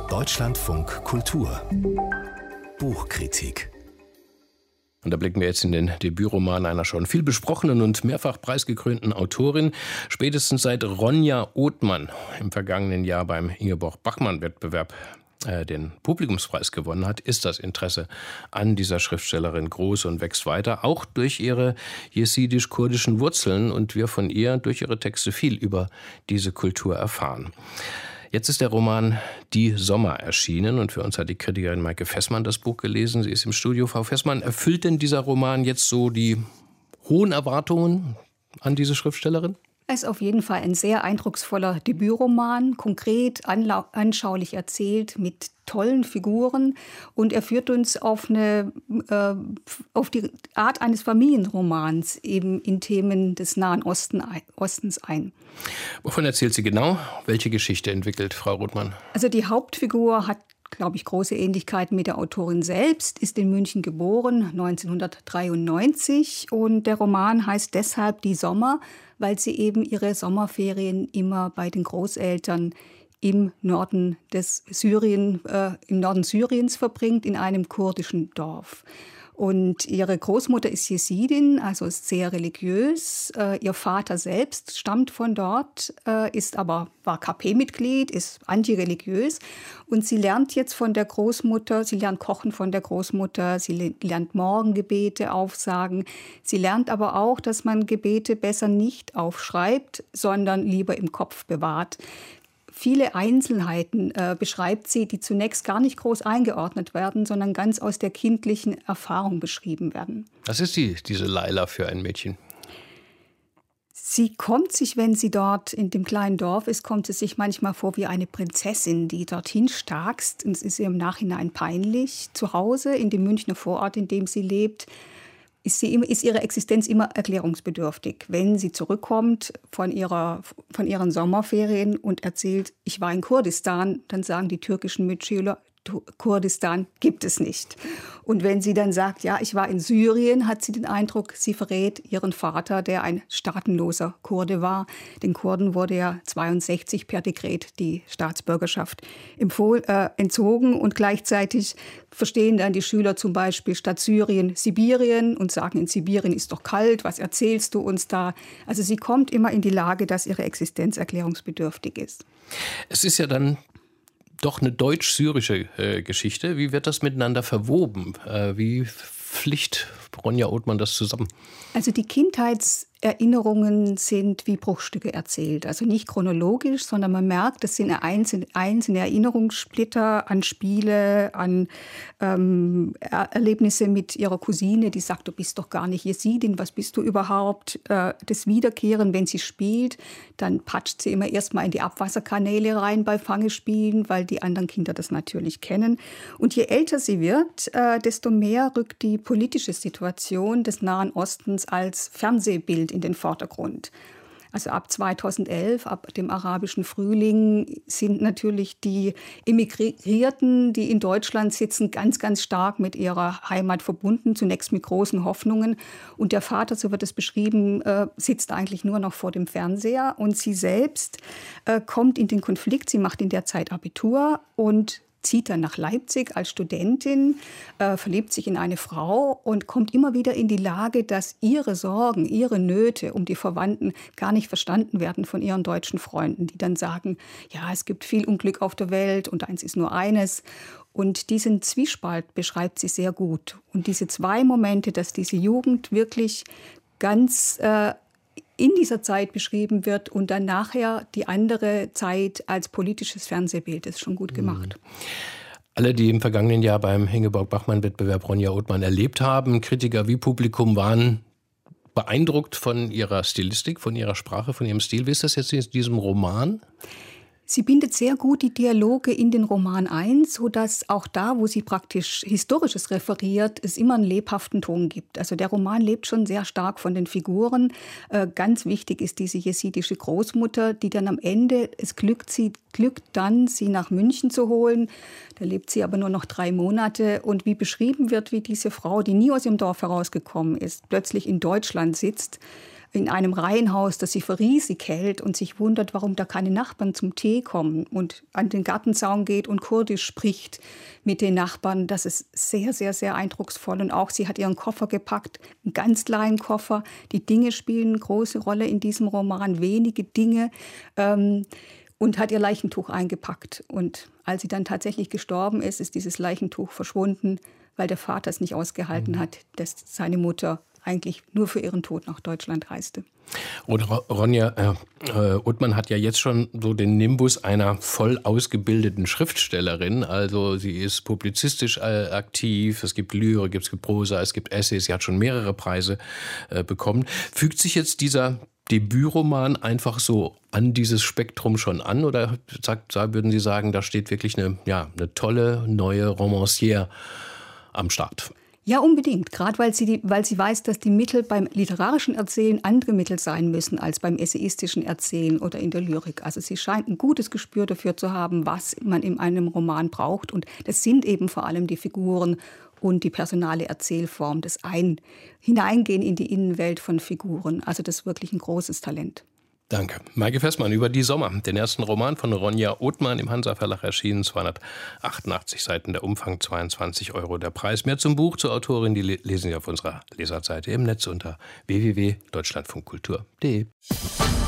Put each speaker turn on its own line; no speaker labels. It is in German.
Deutschlandfunk Kultur Buchkritik.
Und da blicken wir jetzt in den Debütroman einer schon viel besprochenen und mehrfach preisgekrönten Autorin. Spätestens seit Ronja Othmann im vergangenen Jahr beim Ingeborg-Bachmann-Wettbewerb den Publikumspreis gewonnen hat, ist das Interesse an dieser Schriftstellerin groß und wächst weiter, auch durch ihre jesidisch-kurdischen Wurzeln und wir von ihr durch ihre Texte viel über diese Kultur erfahren. Jetzt ist der Roman Die Sommer erschienen und für uns hat die Kritikerin Maike Fessmann das Buch gelesen. Sie ist im Studio. Frau Fessmann, erfüllt denn dieser Roman jetzt so die hohen Erwartungen an diese Schriftstellerin?
Er ist auf jeden Fall ein sehr eindrucksvoller Debütroman, konkret, anschaulich erzählt, mit tollen Figuren. Und er führt uns auf die Art eines Familienromans eben in Themen des Nahen Ostens ein.
Wovon erzählt sie genau? Welche Geschichte entwickelt Frau Rothmann?
Also die Hauptfigur hat, glaube ich, große Ähnlichkeiten mit der Autorin selbst, ist in München geboren, 1993. Und der Roman heißt deshalb Die Sommer, weil sie eben ihre Sommerferien immer bei den Großeltern im Norden Syriens verbringt, in einem kurdischen Dorf. Und ihre Großmutter ist Jesidin, also ist sehr religiös. Ihr Vater selbst stammt von dort, war KP-Mitglied, ist antireligiös. Und sie lernt jetzt von der Großmutter, sie lernt Kochen von der Großmutter, sie lernt Morgengebete aufsagen. Sie lernt aber auch, dass man Gebete besser nicht aufschreibt, sondern lieber im Kopf bewahrt. Viele Einzelheiten beschreibt sie, die zunächst gar nicht groß eingeordnet werden, sondern ganz aus der kindlichen Erfahrung beschrieben werden.
Was ist diese Laila für ein Mädchen?
Sie kommt sich, wenn sie dort in dem kleinen Dorf ist, kommt sie sich manchmal vor wie eine Prinzessin, die dorthin starkst. Und es ist ihr im Nachhinein peinlich. Zu Hause, in dem Münchner Vorort, in dem sie lebt, ist ihre Existenz immer erklärungsbedürftig. Wenn sie zurückkommt von ihren Sommerferien und erzählt, ich war in Kurdistan, dann sagen die türkischen Mitschüler, Kurdistan gibt es nicht. Und wenn sie dann sagt, ja, ich war in Syrien, hat sie den Eindruck, sie verrät ihren Vater, der ein staatenloser Kurde war. Den Kurden wurde ja 1962 per Dekret die Staatsbürgerschaft entzogen. Und gleichzeitig verstehen dann die Schüler zum Beispiel statt Syrien Sibirien und sagen, in Sibirien ist doch kalt, was erzählst du uns da? Also sie kommt immer in die Lage, dass ihre Existenz erklärungsbedürftig ist.
Es ist ja dann doch eine deutsch-syrische Geschichte. Wie wird das miteinander verwoben? Wie flicht Ronja Othmann das zusammen?
Also die Kindheitserinnerungen sind wie Bruchstücke erzählt. Also nicht chronologisch, sondern man merkt, das sind einzelne Erinnerungssplitter an Spiele, an Erlebnisse mit ihrer Cousine, die sagt, du bist doch gar nicht Jesidin, was bist du überhaupt? Das Wiederkehren, wenn sie spielt, dann patscht sie immer erstmal in die Abwasserkanäle rein bei Fangespielen, weil die anderen Kinder das natürlich kennen. Und je älter sie wird, desto mehr rückt die politische Situation des Nahen Ostens als Fernsehbild in den Vordergrund. Also ab 2011, ab dem arabischen Frühling, sind natürlich die Emigrierten, die in Deutschland sitzen, ganz, ganz stark mit ihrer Heimat verbunden, zunächst mit großen Hoffnungen. Und der Vater, so wird es beschrieben, sitzt eigentlich nur noch vor dem Fernseher. Und sie selbst kommt in den Konflikt, sie macht in der Zeit Abitur und zieht dann nach Leipzig als Studentin, verliebt sich in eine Frau und kommt immer wieder in die Lage, dass ihre Sorgen, ihre Nöte um die Verwandten gar nicht verstanden werden von ihren deutschen Freunden, die dann sagen, ja, es gibt viel Unglück auf der Welt und eins ist nur eines. Und diesen Zwiespalt beschreibt sie sehr gut. Und diese zwei Momente, dass diese Jugend wirklich ganz in dieser Zeit beschrieben wird und dann nachher die andere Zeit als politisches Fernsehbild ist schon gut gemacht.
Alle, die im vergangenen Jahr beim Ingeborg-Bachmann-Wettbewerb Ronja Othmann erlebt haben, Kritiker wie Publikum, waren beeindruckt von ihrer Stilistik, von ihrer Sprache, von ihrem Stil. Wie ist das jetzt in diesem Roman?
Sie bindet sehr gut die Dialoge in den Roman ein, sodass auch da, wo sie praktisch Historisches referiert, es immer einen lebhaften Ton gibt. Also der Roman lebt schon sehr stark von den Figuren. Ganz wichtig ist diese jesidische Großmutter, die dann am Ende, es glückt dann, sie nach München zu holen. Da lebt sie aber nur noch 3 Monate. Und wie beschrieben wird, wie diese Frau, die nie aus dem Dorf herausgekommen ist, plötzlich in Deutschland sitzt, in einem Reihenhaus, das sie für riesig hält und sich wundert, warum da keine Nachbarn zum Tee kommen und an den Gartenzaun geht und Kurdisch spricht mit den Nachbarn. Das ist sehr, sehr, sehr eindrucksvoll. Und auch sie hat ihren Koffer gepackt, einen ganz kleinen Koffer. Die Dinge spielen eine große Rolle in diesem Roman, wenige Dinge. Und hat ihr Leichentuch eingepackt. Und als sie dann tatsächlich gestorben ist, ist dieses Leichentuch verschwunden, weil der Vater es nicht ausgehalten hat, dass seine Mutter eigentlich nur für ihren Tod nach Deutschland reiste.
Und Ronja Othmann hat ja jetzt schon so den Nimbus einer voll ausgebildeten Schriftstellerin. Also sie ist publizistisch aktiv, es gibt Lyrik, es gibt Prosa, es gibt Essays, sie hat schon mehrere Preise bekommen. Fügt sich jetzt dieser Debütroman einfach so an dieses Spektrum schon an? Oder würden Sie sagen, da steht wirklich eine tolle neue Romancière am Start?
Ja, unbedingt. Gerade weil sie weiß, dass die Mittel beim literarischen Erzählen andere Mittel sein müssen als beim essayistischen Erzählen oder in der Lyrik. Also sie scheint ein gutes Gespür dafür zu haben, was man in einem Roman braucht. Und das sind eben vor allem die Figuren und die personale Erzählform, das Hineingehen in die Innenwelt von Figuren. Also das ist wirklich ein großes Talent.
Danke. Maike Festmann über Die Sommer, den ersten Roman von Ronja Othmann, im Hansa Verlag erschienen, 288 Seiten, der Umfang 22 €. Der Preis. Mehr zum Buch, zur Autorin, die lesen Sie auf unserer Leserseite im Netz unter www.deutschlandfunkkultur.de.